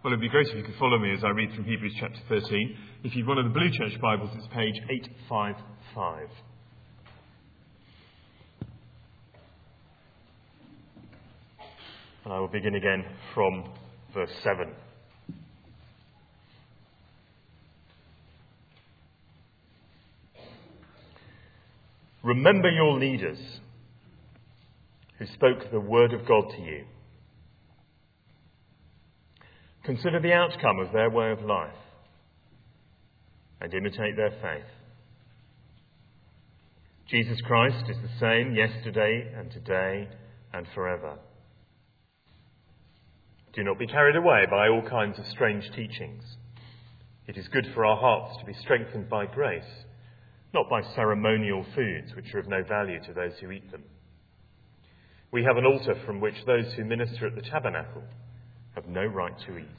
Well, it'd be great if you could follow me as I read from Hebrews chapter 13. If you've one of the Blue Church Bibles, it's page 855. And I will begin again from verse 7. Remember your leaders who spoke the word of God to you. Consider the outcome of their way of life and imitate their faith. Jesus Christ is the same yesterday and today and forever. Do not be carried away by all kinds of strange teachings. It is good for our hearts to be strengthened by grace, not by ceremonial foods which are of no value to those who eat them. We have an altar from which those who minister at the tabernacle have no right to eat.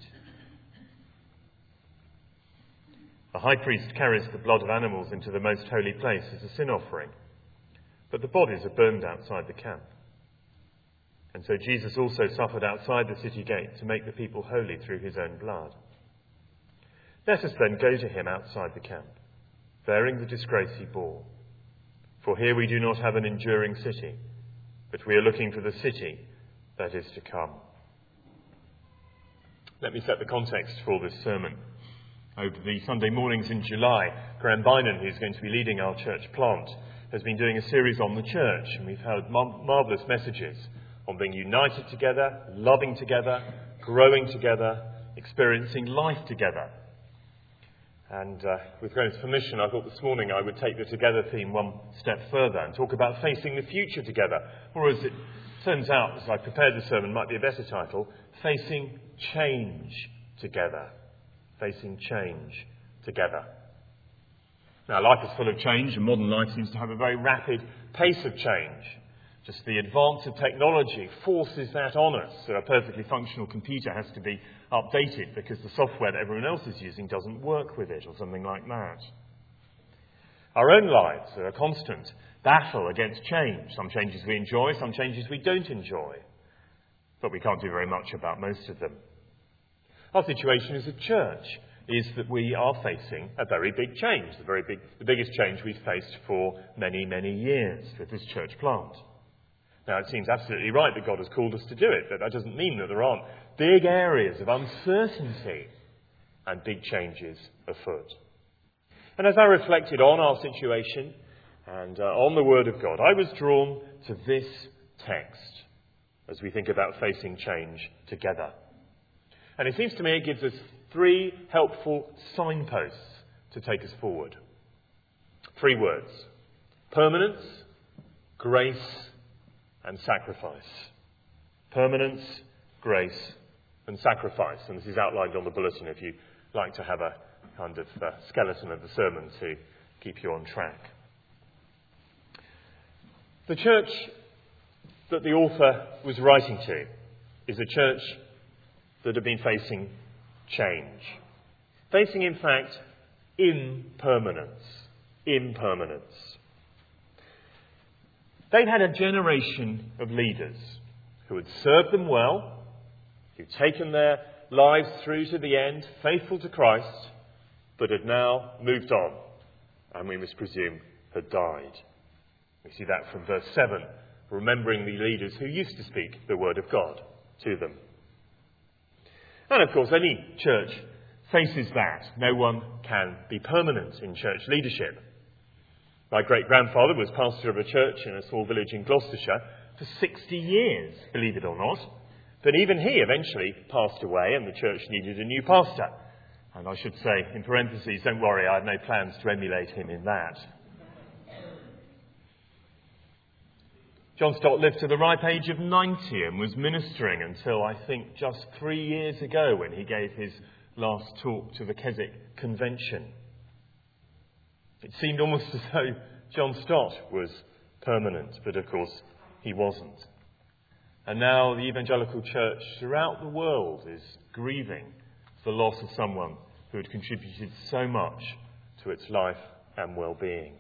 The high priest carries the blood of animals into the most holy place as a sin offering, but the bodies are burned outside the camp. And so Jesus also suffered outside the city gate to make the people holy through his own blood. Let us then go to him outside the camp, bearing the disgrace he bore. For here we do not have an enduring city, but we are looking for the city that is to come. Let me set the context for this sermon. Over the Sunday mornings in July, Graham Bynum, who's going to be leading our church plant, has been doing a series on the church, and we've heard marvellous messages on being united together, loving together, growing together, experiencing life together. And with Graham's permission, I thought this morning I would take the together theme one step further and talk about facing the future together. Or as it turns out, as I prepared the sermon, might be a better title, facing change together. Facing change together. Now, life is full of change, and modern life seems to have a very rapid pace of change. Just the advance of technology forces that on us. So a perfectly functional computer has to be updated because the software that everyone else is using doesn't work with it, or something like that. Our own lives are a constant battle against change. Some changes we enjoy, some changes we don't enjoy. But we can't do very much about most of them. Our situation as a church is that we are facing a very big change, the biggest change we've faced for many, many years with this church plant. Now, it seems absolutely right that God has called us to do it, but that doesn't mean that there aren't big areas of uncertainty and big changes afoot. And as I reflected on our situation and on the Word of God, I was drawn to this text as we think about facing change together. And it seems to me it gives us three helpful signposts to take us forward. Three words: permanence, grace, and sacrifice. Permanence, grace, and sacrifice. And this is outlined on the bulletin if you'd like to have a kind of skeleton of the sermon to keep you on track. The church that the author was writing to is a church that have been facing change. Facing, in fact, impermanence. Impermanence. They'd had a generation of leaders who had served them well, who'd taken their lives through to the end, faithful to Christ, but had now moved on, and we must presume had died. We see that from verse 7, remembering the leaders who used to speak the word of God to them. And of course, any church faces that. No one can be permanent in church leadership. My great-grandfather was pastor of a church in a small village in Gloucestershire for 60 years, believe it or not. But even he eventually passed away and the church needed a new pastor. And I should say, in parentheses, don't worry, I have no plans to emulate him in that. John Stott lived to the ripe age of 90 and was ministering until, I think, just 3 years ago when he gave his last talk to the Keswick Convention. It seemed almost as though John Stott was permanent, but of course he wasn't. And now the evangelical church throughout the world is grieving the loss of someone who had contributed so much to its life and well-being.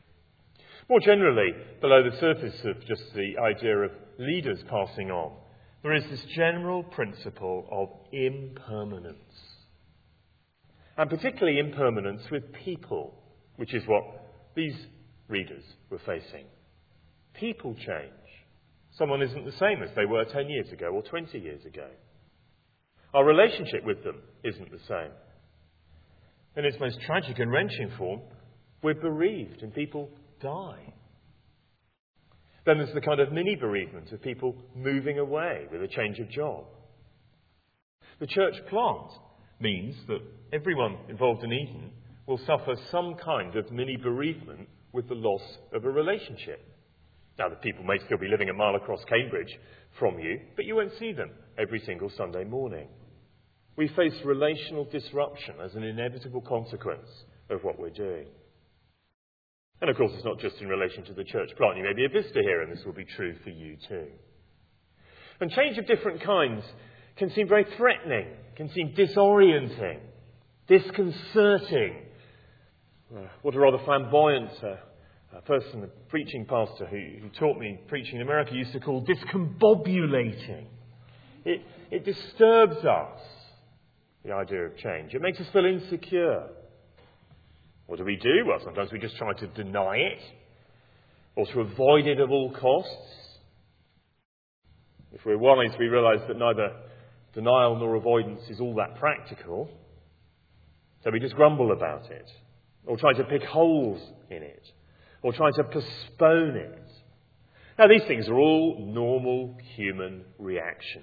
More generally, below the surface of just the idea of leaders passing on, there is this general principle of impermanence. And particularly impermanence with people, which is what these readers were facing. People change. Someone isn't the same as they were 10 years ago or 20 years ago. Our relationship with them isn't the same. In its most tragic and wrenching form, we're bereaved and people die. Then there's the kind of mini bereavement of people moving away with a change of job. The church plant means that everyone involved in Eden will suffer some kind of mini bereavement with the loss of a relationship. Now, the people may still be living a mile across Cambridge from you, but you won't see them every single Sunday morning. We face relational disruption as an inevitable consequence of what we're doing. And of course, it's not just in relation to the church plant. You may be a visitor here, and this will be true for you too. And change of different kinds can seem very threatening, can seem disorienting, disconcerting. What a rather flamboyant person, a preaching pastor who taught me preaching in America, used to call discombobulating. It disturbs us, the idea of change. It makes us feel insecure. What do we do? Well, sometimes we just try to deny it or to avoid it at all costs. If we're wise, we realise that neither denial nor avoidance is all that practical. So we just grumble about it or try to pick holes in it or try to postpone it. Now, these things are all normal human reactions.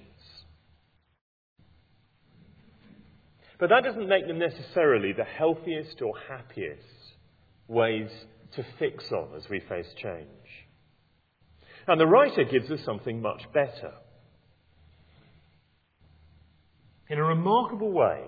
But that doesn't make them necessarily the healthiest or happiest ways to fix on as we face change. And the writer gives us something much better. In a remarkable way,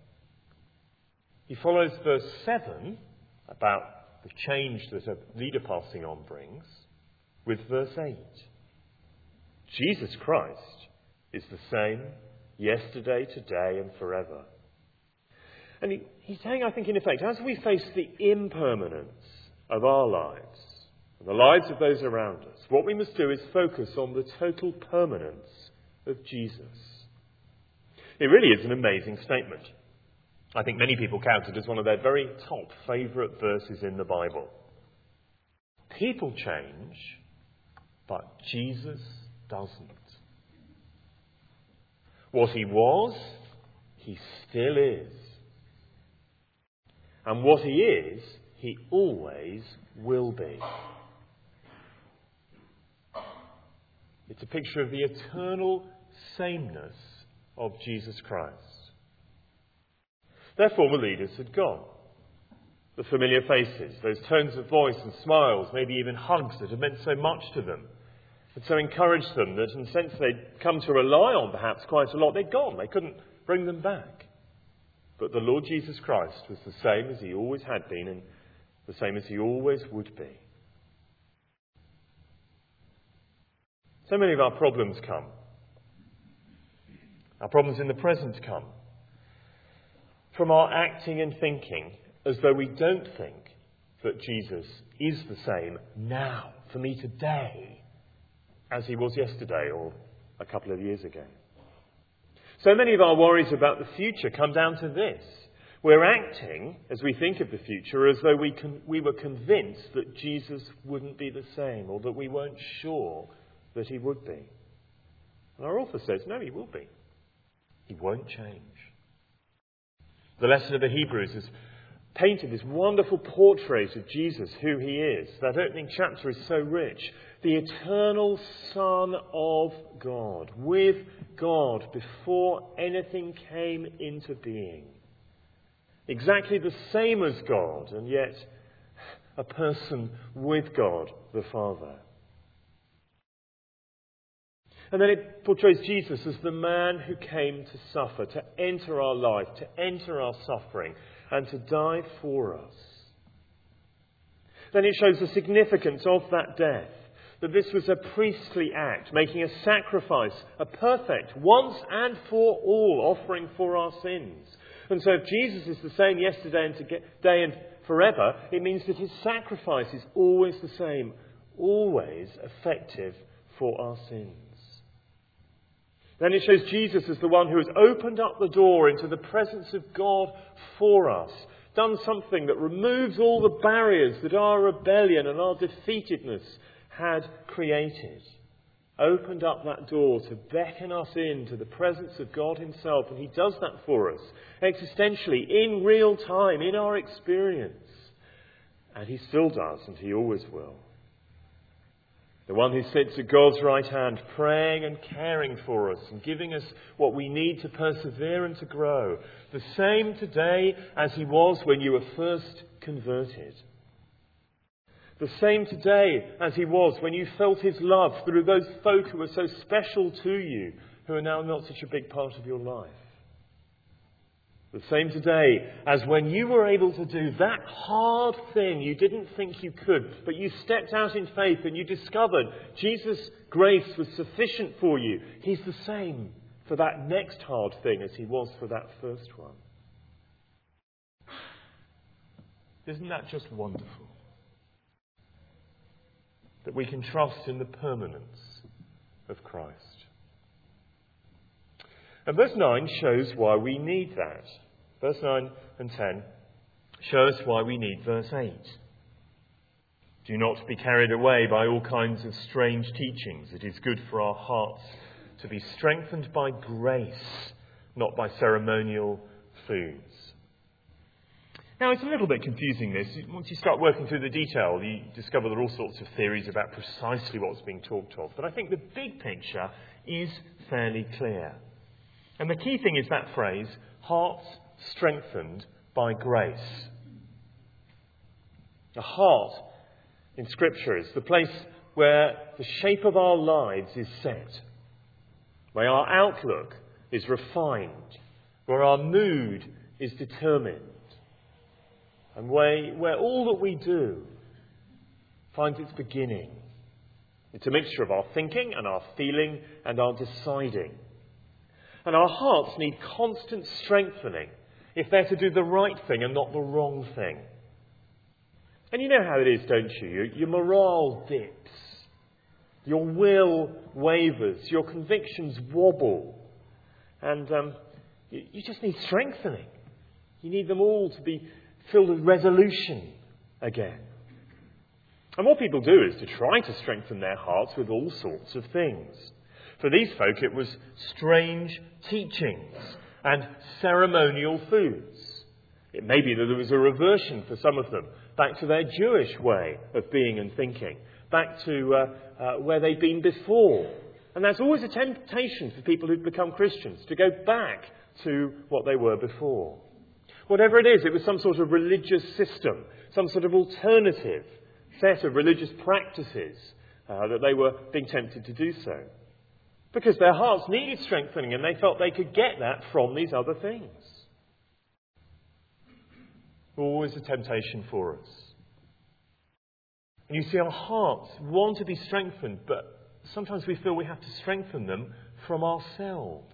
he follows verse 7 about the change that a leader passing on brings with verse 8. Jesus Christ is the same yesterday, today and forever. And he's saying, I think, in effect, as we face the impermanence of our lives, and the lives of those around us, what we must do is focus on the total permanence of Jesus. It really is an amazing statement. I think many people count it as one of their very top favourite verses in the Bible. People change, but Jesus doesn't. What he was, he still is. And what he is, he always will be. It's a picture of the eternal sameness of Jesus Christ. Their former leaders had gone. The familiar faces, those tones of voice and smiles, maybe even hugs that had meant so much to them, had so encouraged them that in a sense they'd come to rely on perhaps quite a lot. They'd gone. They couldn't bring them back. But the Lord Jesus Christ was the same as he always had been and the same as he always would be. So many of our problems come. Our problems in the present come from our acting and thinking as though we don't think that Jesus is the same now, for me today, as he was yesterday or a couple of years ago. So many of our worries about the future come down to this. We're acting, as we think of the future, as though we were convinced that Jesus wouldn't be the same, or that we weren't sure that he would be. And our author says, no, he will be. He won't change. The lesson of the Hebrews has painted this wonderful portrait of Jesus, who he is. That opening chapter is so rich. The eternal Son of God, with God before anything came into being. Exactly the same as God, and yet a person with God the Father. And then it portrays Jesus as the man who came to suffer, to enter our life, to enter our suffering, and to die for us. Then it shows the significance of that death, that this was a priestly act, making a sacrifice, a perfect, once and for all offering for our sins. And so if Jesus is the same yesterday and today and forever, it means that his sacrifice is always the same, always effective for our sins. Then it shows Jesus as the one who has opened up the door into the presence of God for us, done something that removes all the barriers that our rebellion and our defeatedness had created. Opened up that door to beckon us into the presence of God himself, and he does that for us, existentially, in real time, in our experience. And he still does, and he always will. The one who sits at God's right hand, praying and caring for us and giving us what we need to persevere and to grow. The same today as he was when you were first converted. The same today as he was when you felt his love through those folk who were so special to you, who are now not such a big part of your life. The same today as when you were able to do that hard thing you didn't think you could, but you stepped out in faith and you discovered Jesus' grace was sufficient for you. He's the same for that next hard thing as he was for that first one. Isn't that just wonderful? That we can trust in the permanence of Christ. And verse 9 shows why we need that. Verse 9 and 10 show us why we need verse 8. Do not be carried away by all kinds of strange teachings. It is good for our hearts to be strengthened by grace, not by ceremonial foods. Now, it's a little bit confusing, this. Once you start working through the detail, you discover there are all sorts of theories about precisely what's being talked of. But I think the big picture is fairly clear. And the key thing is that phrase, hearts strengthened by grace. The heart in Scripture is the place where the shape of our lives is set, where our outlook is refined, where our mood is determined, and where all that we do finds its beginning. It's a mixture of our thinking and our feeling and our deciding. And our hearts need constant strengthening if they're to do the right thing and not the wrong thing. And you know how it is, don't you? Your morale dips. Your will wavers. Your convictions wobble. And you just need strengthening. You need them all to be filled with resolution again. And what people do is to try to strengthen their hearts with all sorts of things. For these folk, it was strange teachings and ceremonial foods. It may be that there was a reversion for some of them back to their Jewish way of being and thinking, back to where they'd been before. And that's always a temptation for people who've become Christians, to go back to what they were before. Whatever it is, it was some sort of religious system, some sort of alternative set of religious practices that they were being tempted to do so. Because their hearts needed strengthening and they felt they could get that from these other things. Always a temptation for us. And you see, our hearts want to be strengthened, but sometimes we feel we have to strengthen them from ourselves.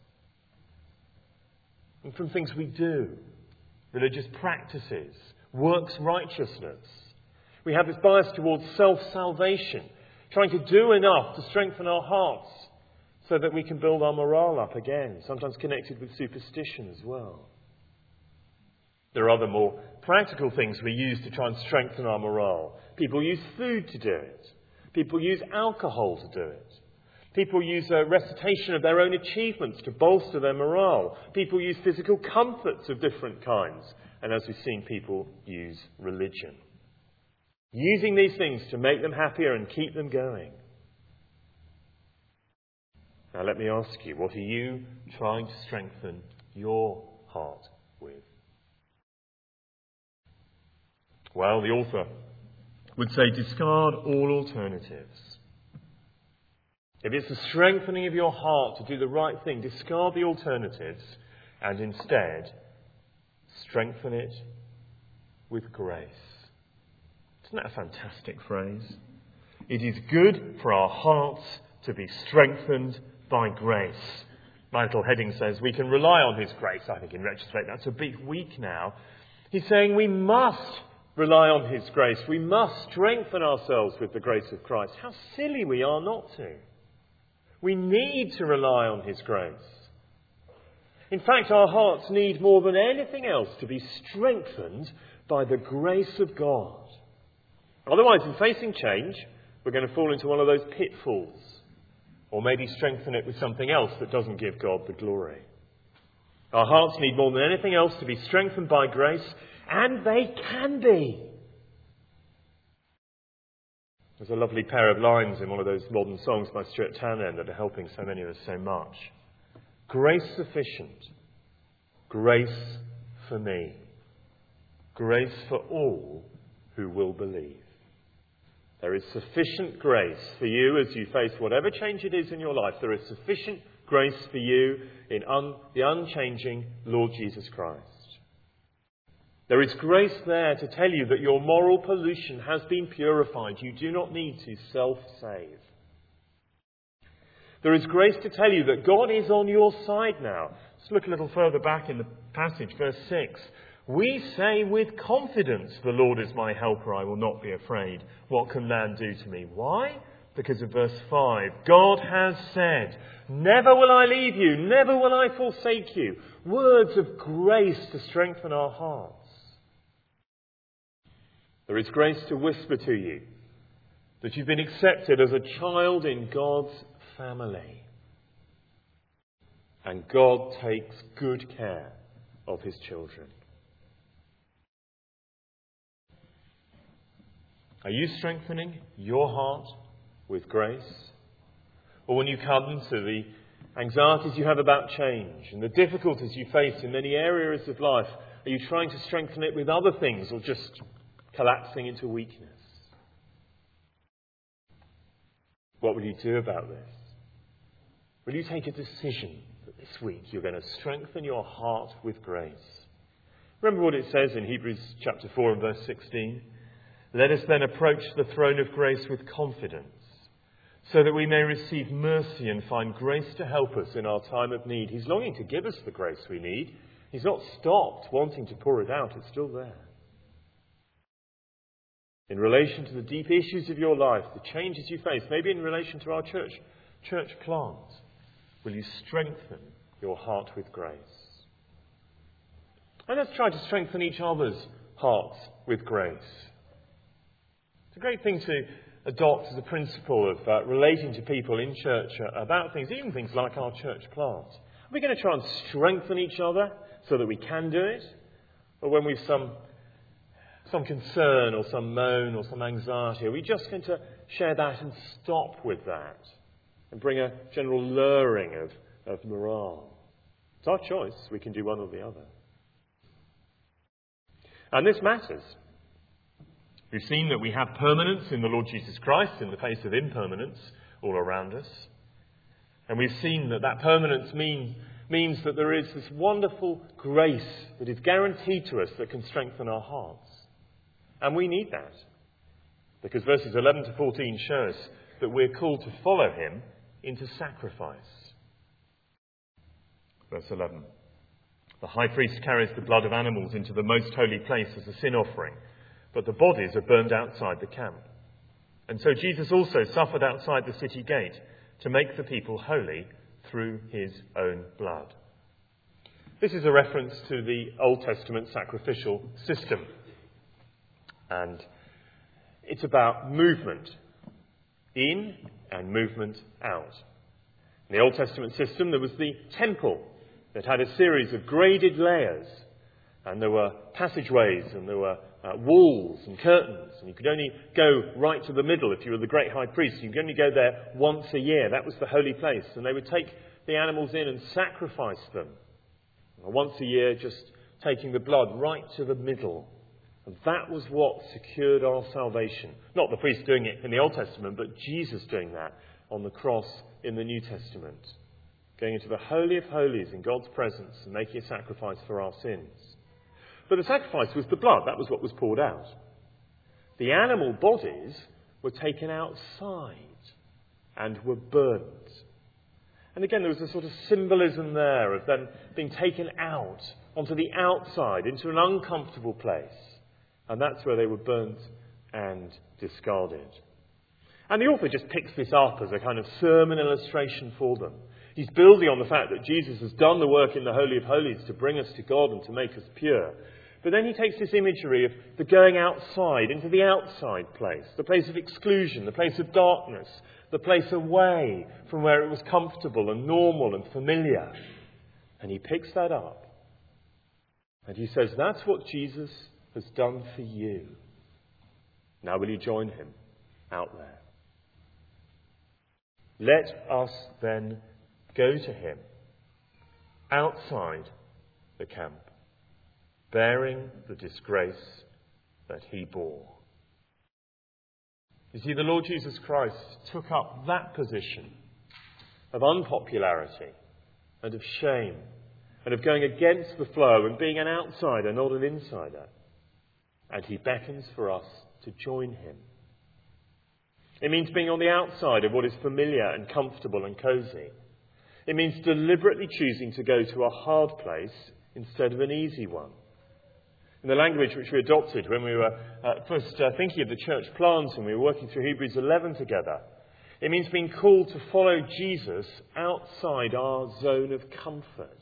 And from things we do, religious practices, works righteousness. We have this bias towards self-salvation, trying to do enough to strengthen our hearts so that we can build our morale up again, sometimes connected with superstition as well. There are other more practical things we use to try and strengthen our morale. People use food to do it. People use alcohol to do it. People use a recitation of their own achievements to bolster their morale. People use physical comforts of different kinds. And as we've seen, people use religion. Using these things to make them happier and keep them going. Now let me ask you, what are you trying to strengthen your heart with? Well, the author would say discard all alternatives. If it's the strengthening of your heart to do the right thing, discard the alternatives and instead strengthen it with grace. Isn't that a fantastic phrase? It is good for our hearts to be strengthened by grace. My little heading says we can rely on his grace. I think in retrospect that's a bit weak now. He's saying we must rely on his grace. We must strengthen ourselves with the grace of Christ. How silly we are not to. We need to rely on his grace. In fact, our hearts need more than anything else to be strengthened by the grace of God. Otherwise, in facing change, we're going to fall into one of those pitfalls, or maybe strengthen it with something else that doesn't give God the glory. Our hearts need more than anything else to be strengthened by grace, and they can be. There's a lovely pair of lines in one of those modern songs by Stuart Townend that are helping so many of us so much. Grace sufficient, grace for me, grace for all who will believe. There is sufficient grace for you as you face whatever change it is in your life. There is sufficient grace for you in the unchanging Lord Jesus Christ. There is grace there to tell you that your moral pollution has been purified. You do not need to self-save. There is grace to tell you that God is on your side now. Let's look a little further back in the passage, verse 6. We say with confidence, the Lord is my helper, I will not be afraid. What can man do to me? Why? Because of verse 5. God has said, never will I leave you, never will I forsake you. Words of grace to strengthen our hearts. There is grace to whisper to you that you've been accepted as a child in God's family. And God takes good care of his children. Are you strengthening your heart with grace? Or when you come to the anxieties you have about change and the difficulties you face in many areas of life, are you trying to strengthen it with other things or just collapsing into weakness? What will you do about this? Will you take a decision that this week you're going to strengthen your heart with grace? Remember what it says in Hebrews chapter 4 and verse 16? Let us then approach the throne of grace with confidence, so that we may receive mercy and find grace to help us in our time of need. He's longing to give us the grace we need. He's not stopped wanting to pour it out. It's still there. In relation to the deep issues of your life, the changes you face, maybe in relation to our church plant, will you strengthen your heart with grace? And let's try to strengthen each other's hearts with grace. It's a great thing to adopt as a principle of relating to people in church about things, even things like our church plant. Are we going to try and strengthen each other so that we can do it? Or when we've some concern or some moan or some anxiety, are we just going to share that and stop with that and bring a general lowering of morale? It's our choice. We can do one or the other. And this matters. We've seen that we have permanence in the Lord Jesus Christ in the face of impermanence all around us. And we've seen that permanence means that there is this wonderful grace that is guaranteed to us that can strengthen our hearts. And we need that. Because verses 11 to 14 show us that we're called to follow him into sacrifice. Verse 11. The high priest carries the blood of animals into the most holy place as a sin offering, but the bodies are burned outside the camp. And so Jesus also suffered outside the city gate to make the people holy through his own blood. This is a reference to the Old Testament sacrificial system. And it's about movement in and movement out. In the Old Testament system, there was the temple that had a series of graded layers. And there were passageways and there were walls and curtains. And you could only go right to the middle if you were the great high priest. You could only go there once a year. That was the holy place. And they would take the animals in and sacrifice them. And once a year, just taking the blood right to the middle. And that was what secured our salvation. Not the priest doing it in the Old Testament, but Jesus doing that on the cross in the New Testament. Going into the Holy of Holies in God's presence and making a sacrifice for our sins. But the sacrifice was the blood. That was what was poured out. The animal bodies were taken outside and were burnt. And again, there was a sort of symbolism there of them being taken out onto the outside, into an uncomfortable place. And that's where they were burnt and discarded. And the author just picks this up as a kind of sermon illustration for them. He's building on the fact that Jesus has done the work in the Holy of Holies to bring us to God and to make us pure. But then he takes this imagery of the going outside, into the outside place, the place of exclusion, the place of darkness, the place away from where it was comfortable and normal and familiar. And he picks that up. And he says, that's what Jesus has done for you. Now will you join him out there? Let us then go to him outside the camp, bearing the disgrace that he bore. You see, the Lord Jesus Christ took up that position of unpopularity and of shame and of going against the flow and being an outsider, not an insider. And he beckons for us to join him. It means being on the outside of what is familiar and comfortable and cosy. It means deliberately choosing to go to a hard place instead of an easy one. In the language which we adopted when we were first thinking of the church plant and we were working through Hebrews 11 together, it means being called to follow Jesus outside our zone of comfort.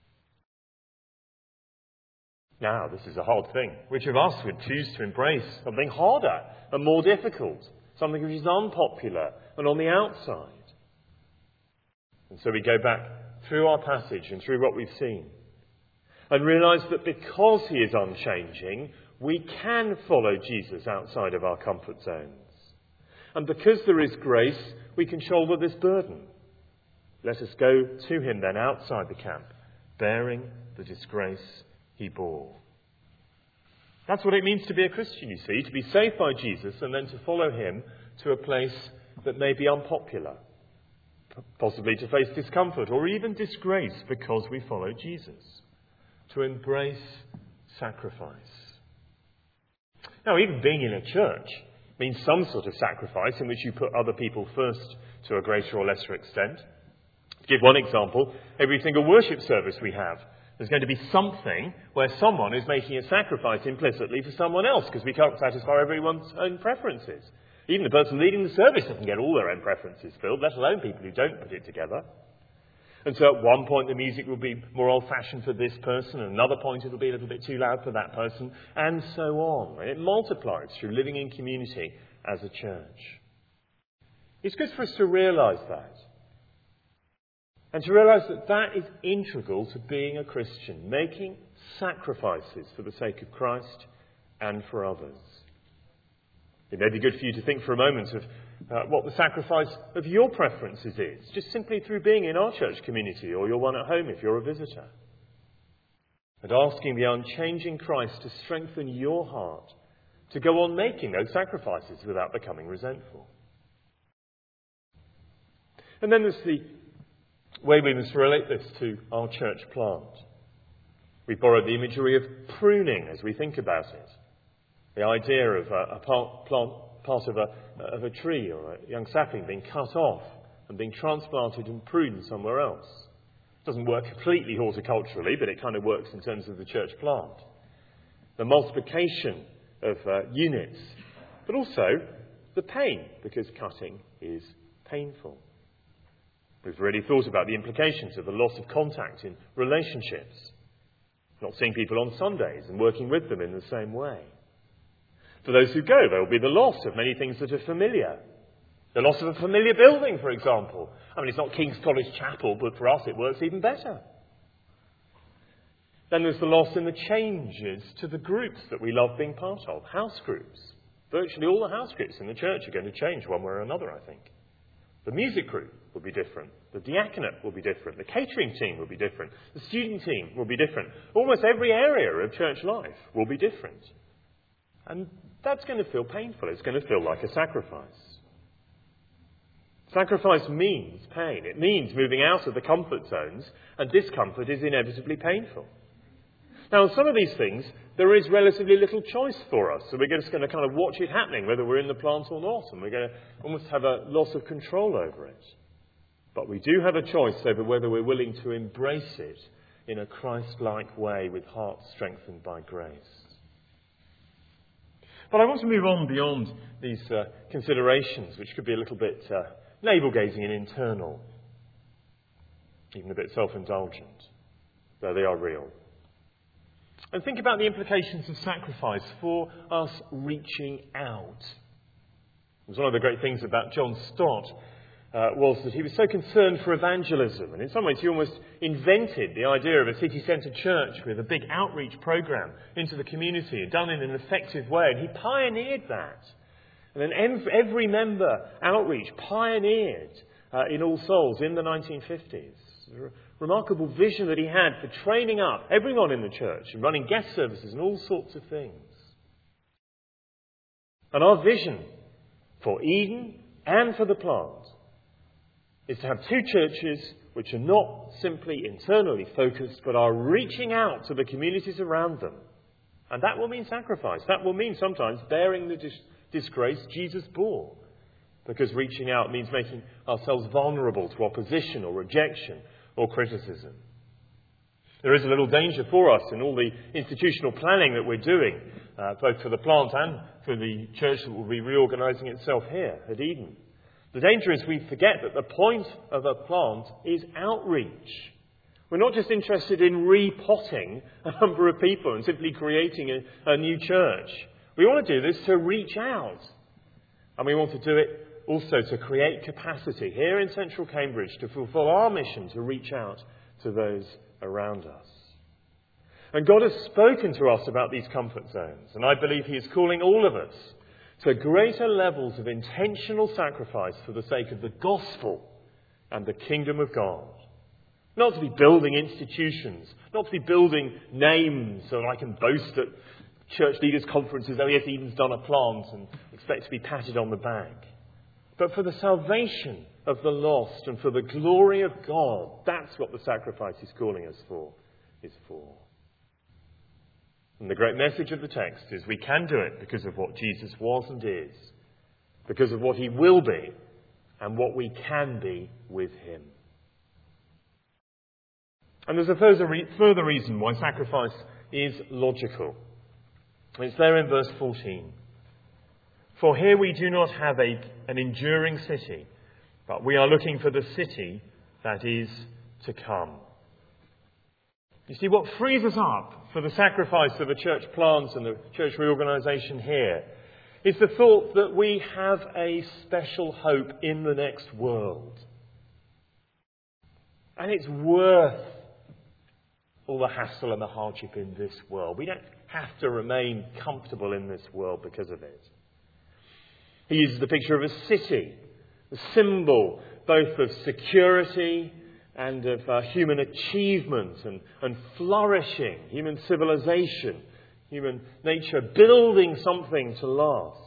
Now, this is a hard thing. Which of us would choose to embrace something harder and more difficult? Something which is unpopular and on the outside. And so we go back through our passage and through what we've seen and realise that because he is unchanging, we can follow Jesus outside of our comfort zones. And because there is grace, we can shoulder this burden. Let us go to him then outside the camp, bearing the disgrace he bore. That's what it means to be a Christian, you see, to be saved by Jesus and then to follow him to a place that may be unpopular, possibly to face discomfort or even disgrace because we follow Jesus, to embrace sacrifice. Now, even being in a church means some sort of sacrifice in which you put other people first to a greater or lesser extent. To give one example, every single worship service we have, there's going to be something where someone is making a sacrifice implicitly for someone else because we can't satisfy everyone's own preferences. Even the person leading the service doesn't get all their own preferences filled, let alone people who don't put it together. And so at one point the music will be more old-fashioned for this person, and another point it'll be a little bit too loud for that person, and so on. And it multiplies through living in community as a church. It's good for us to realise that. And to realise that that is integral to being a Christian, making sacrifices for the sake of Christ and for others. It may be good for you to think for a moment of what the sacrifice of your preferences is, just simply through being in our church community or your one at home if you're a visitor. And asking the unchanging Christ to strengthen your heart to go on making those sacrifices without becoming resentful. And then there's the way we must relate this to our church plant. We borrowed the imagery of pruning as we think about it. The idea of a part of a tree or a young sapling being cut off and being transplanted and pruned somewhere else. It doesn't work completely horticulturally, but it kind of works in terms of the church plant. The multiplication of units, but also the pain, because cutting is painful. We've already thought about the implications of the loss of contact in relationships, not seeing people on Sundays and working with them in the same way. For those who go, there will be the loss of many things that are familiar. The loss of a familiar building, for example. I mean, it's not King's College Chapel, but for us it works even better. Then there's the loss in the changes to the groups that we love being part of, house groups. Virtually all the house groups in the church are going to change one way or another, I think. The music group will be different. The diaconate will be different. The catering team will be different. The student team will be different. Almost every area of church life will be different. And that's going to feel painful. It's going to feel like a sacrifice. Sacrifice means pain. It means moving out of the comfort zones, and discomfort is inevitably painful. Now, on some of these things, there is relatively little choice for us, so we're just going to kind of watch it happening, whether we're in the plant or not, and we're going to almost have a loss of control over it. But we do have a choice over whether we're willing to embrace it in a Christ-like way with hearts strengthened by grace. But I want to move on beyond these considerations, which could be a little bit navel-gazing and internal, even a bit self-indulgent, though they are real. And think about the implications of sacrifice for us reaching out. It was one of the great things about John Stott was that he was so concerned for evangelism. And in some ways he almost invented the idea of a city-centre church with a big outreach programme into the community, done in an effective way. And he pioneered that. And then every member outreach pioneered in All Souls in the 1950s. Remarkable vision that he had for training up everyone in the church and running guest services and all sorts of things. And our vision for Eden and for the plant is to have two churches which are not simply internally focused, but are reaching out to the communities around them. And that will mean sacrifice. That will mean sometimes bearing the disgrace Jesus bore. Because reaching out means making ourselves vulnerable to opposition or rejection or criticism. There is a little danger for us in all the institutional planning that we're doing, both for the plant and for the church that will be reorganising itself here at Eden. The danger is we forget that the point of a plant is outreach. We're not just interested in repotting a number of people and simply creating a new church. We want to do this to reach out. And we want to do it also to create capacity here in central Cambridge to fulfil our mission to reach out to those around us. And God has spoken to us about these comfort zones. And I believe He is calling all of us to greater levels of intentional sacrifice for the sake of the gospel and the kingdom of God. Not to be building institutions, not to be building names so I can boast at church leaders' conferences, oh yes, Eden's done a plant, and expect to be patted on the back. But for the salvation of the lost and for the glory of God, that's what the sacrifice He's calling us for is for. And the great message of the text is we can do it because of what Jesus was and is, because of what He will be, and what we can be with Him. And there's a further reason why sacrifice is logical. It's there in verse 14. For here we do not have an enduring city, but we are looking for the city that is to come. You see, what frees us up for the sacrifice of a church plant and the church reorganisation here is the thought that we have a special hope in the next world. And it's worth all the hassle and the hardship in this world. We don't have to remain comfortable in this world because of it. He uses the picture of a city, a symbol both of security and of human achievement and flourishing, human civilization, human nature, building something to last.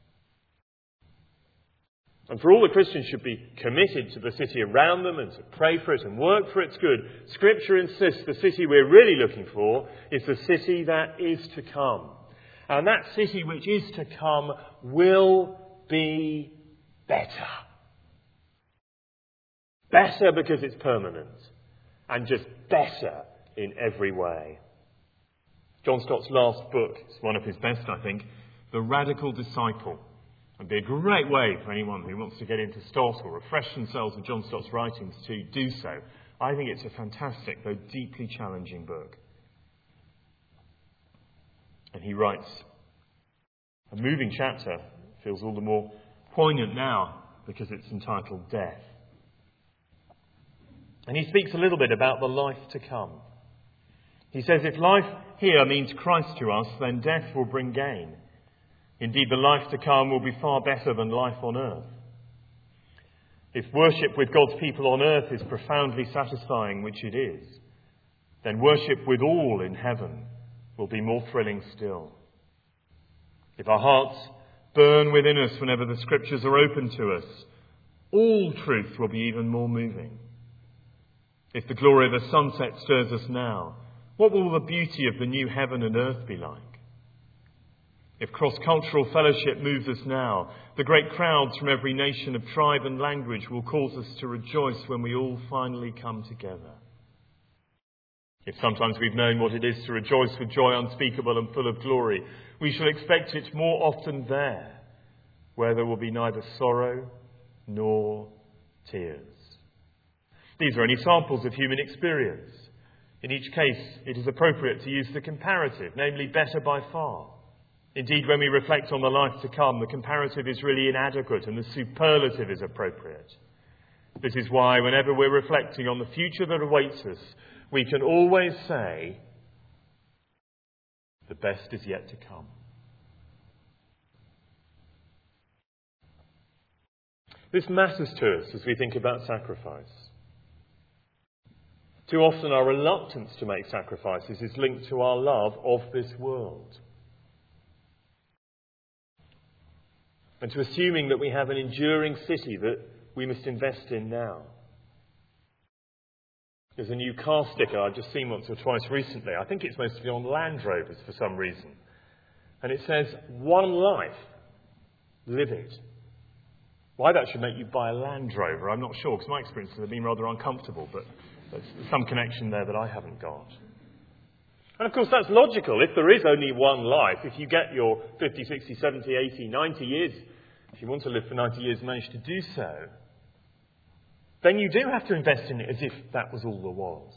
And for all the Christians should be committed to the city around them and to pray for it and work for its good, Scripture insists the city we're really looking for is the city that is to come. And that city which is to come will be better. Better because it's permanent, and just better in every way. John Stott's last book, it's one of his best, I think, The Radical Disciple. It'd be a great way for anyone who wants to get into Stott or refresh themselves with John Stott's writings to do so. I think it's a fantastic, though deeply challenging book. And he writes, a moving chapter, feels all the more poignant now because it's entitled Death. And he speaks a little bit about the life to come. He says, if life here means Christ to us, then death will bring gain. Indeed, the life to come will be far better than life on earth. If worship with God's people on earth is profoundly satisfying, which it is, then worship with all in heaven will be more thrilling still. If our hearts burn within us whenever the Scriptures are open to us, all truth will be even more moving. If the glory of the sunset stirs us now, what will the beauty of the new heaven and earth be like? If cross-cultural fellowship moves us now, the great crowds from every nation of tribe and language will cause us to rejoice when we all finally come together. If sometimes we've known what it is to rejoice with joy unspeakable and full of glory, we shall expect it more often there, where there will be neither sorrow nor tears. These are only samples of human experience. In each case, it is appropriate to use the comparative, namely better by far. Indeed, when we reflect on the life to come, the comparative is really inadequate and the superlative is appropriate. This is why whenever we're reflecting on the future that awaits us, we can always say, the best is yet to come. This matters to us as we think about sacrifice. Too often our reluctance to make sacrifices is linked to our love of this world. And to assuming that we have an enduring city that we must invest in now. There's a new car sticker I've just seen once or twice recently. I think it's mostly on Land Rovers for some reason. And it says, one life, live it. Why that should make you buy a Land Rover, I'm not sure, because my experiences have been rather uncomfortable, but there's some connection there that I haven't got. And of course that's logical. If there is only one life, if you get your 50, 60, 70, 80, 90 years, if you want to live for 90 years and manage to do so, then you do have to invest in it as if that was all there was.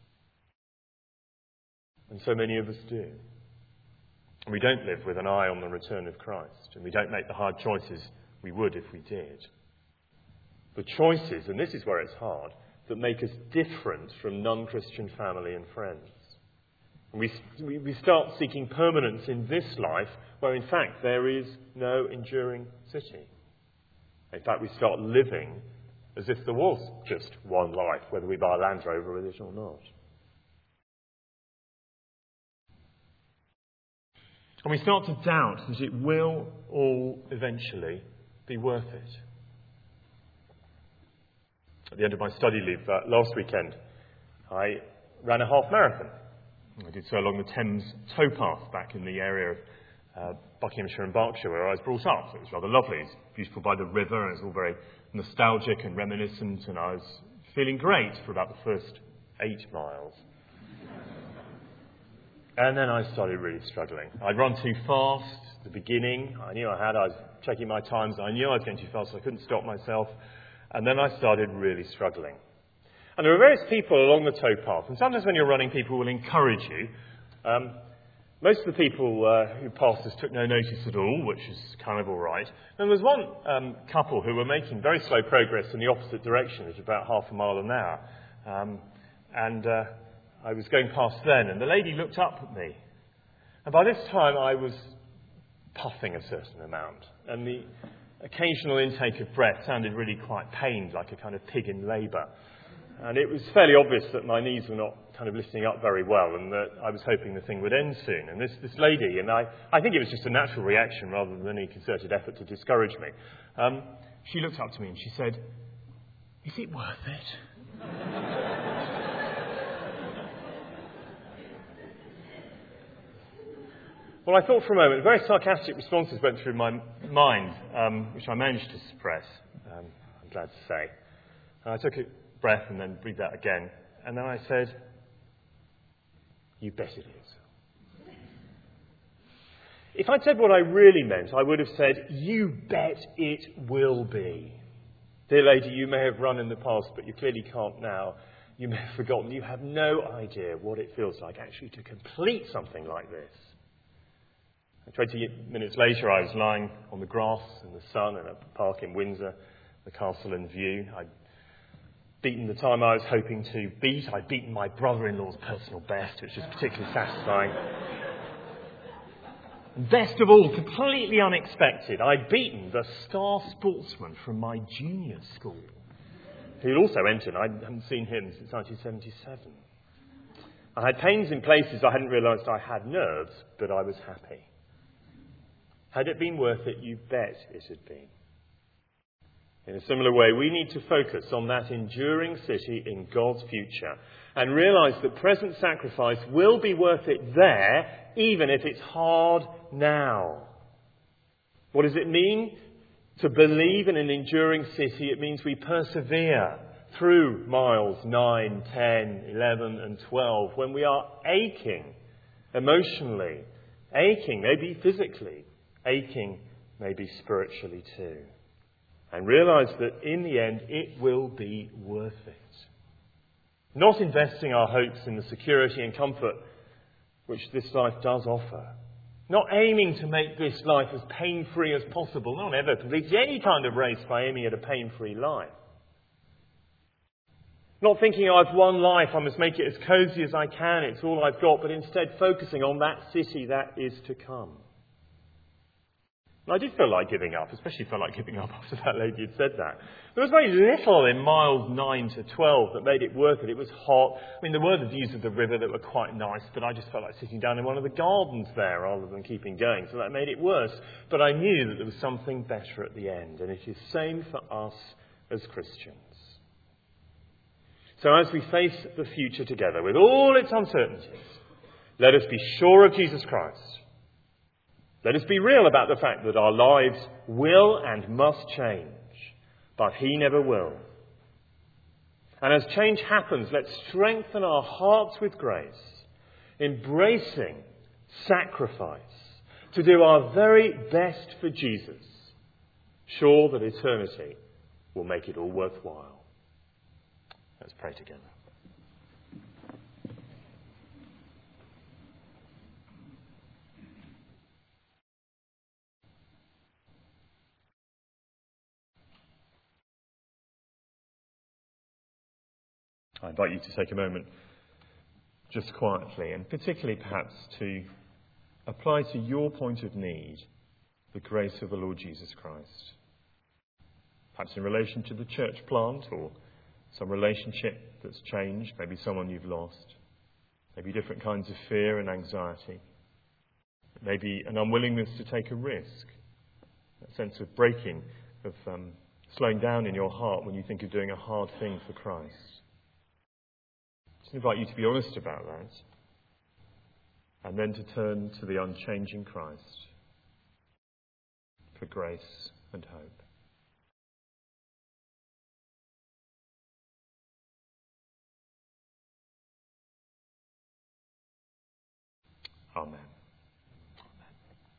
And so many of us do. And we don't live with an eye on the return of Christ, and we don't make the hard choices we would if we did. The choices, and this is where it's hard, that make us different from non-Christian family and friends. And we start seeking permanence in this life where in fact there is no enduring city. In fact, we start living as if there was just one life, whether we buy a Land Rover with it or not. And we start to doubt that it will all eventually be worth it. At the end of my study leave last weekend, I ran a half marathon. I did so along the Thames towpath back in the area of Buckinghamshire and Berkshire where I was brought up. So it was rather lovely. It was beautiful by the river, and it was all very nostalgic and reminiscent, and I was feeling great for about the first 8 miles. And then I started really struggling. I'd run too fast at the beginning. I was checking my times. I knew I was going too fast, so I couldn't stop myself. And then I started really struggling. And there were various people along the towpath, and sometimes when you're running, people will encourage you. Most of the people who passed us took no notice at all, which is kind of all right. And there was one couple who were making very slow progress in the opposite direction at about half a mile an hour. I was going past then, and the lady looked up at me. And by this time, I was puffing a certain amount, and the occasional intake of breath sounded really quite pained, like a kind of pig in labour. And it was fairly obvious that my knees were not kind of lifting up very well, and that I was hoping the thing would end soon. And this lady, and I think it was just a natural reaction rather than any concerted effort to discourage me, she looked up to me and she said, "Is it worth it?" Well, I thought for a moment. Very sarcastic responses went through my mind, which I managed to suppress, I'm glad to say. And I took a breath and then breathed out again. And then I said, "You bet it is." If I'd said what I really meant, I would have said, "You bet it will be. Dear lady, you may have run in the past, but you clearly can't now. You may have forgotten. You have no idea what it feels like actually to complete something like this." 20 minutes later, I was lying on the grass in the sun in a park in Windsor, the castle in view. I'd beaten the time I was hoping to beat. I'd beaten my brother-in-law's personal best, which was particularly satisfying. And best of all, completely unexpected, I'd beaten the star sportsman from my junior school, who'd also entered. I hadn't seen him since 1977. I had pains in places I hadn't realised I had nerves, but I was happy. Had it been worth it? You bet it had been. In a similar way, we need to focus on that enduring city in God's future and realise that present sacrifice will be worth it there, even if it's hard now. What does it mean to believe in an enduring city? It means we persevere through miles 9, 10, 11 and 12 when we are aching emotionally, aching maybe physically, aching maybe spiritually too. And realize that in the end it will be worth it. Not investing our hopes in the security and comfort which this life does offer. Not aiming to make this life as pain-free as possible. Not ever completing any kind of race by aiming at a pain-free life. Not thinking, I've one life, I must make it as cosy as I can, it's all I've got, but instead focusing on that city that is to come. And I did feel like giving up, especially felt like giving up after that lady had said that. There was very little in miles 9 to 12 that made it worth it. It was hot. I mean, there were the views of the river that were quite nice, but I just felt like sitting down in one of the gardens there rather than keeping going, so that made it worse. But I knew that there was something better at the end, and it is the same for us as Christians. So as we face the future together with all its uncertainties, let us be sure of Jesus Christ. Let us be real about the fact that our lives will and must change, but He never will. And as change happens, let's strengthen our hearts with grace, embracing sacrifice, to do our very best for Jesus, sure that eternity will make it all worthwhile. Let's pray together. I invite you to take a moment just quietly and particularly perhaps to apply to your point of need the grace of the Lord Jesus Christ. Perhaps in relation to the church plant or some relationship that's changed, maybe someone you've lost, maybe different kinds of fear and anxiety, maybe an unwillingness to take a risk, a sense of breaking, of slowing down in your heart when you think of doing a hard thing for Christ. I invite you to be honest about that and then to turn to the unchanging Christ for grace and hope. Amen.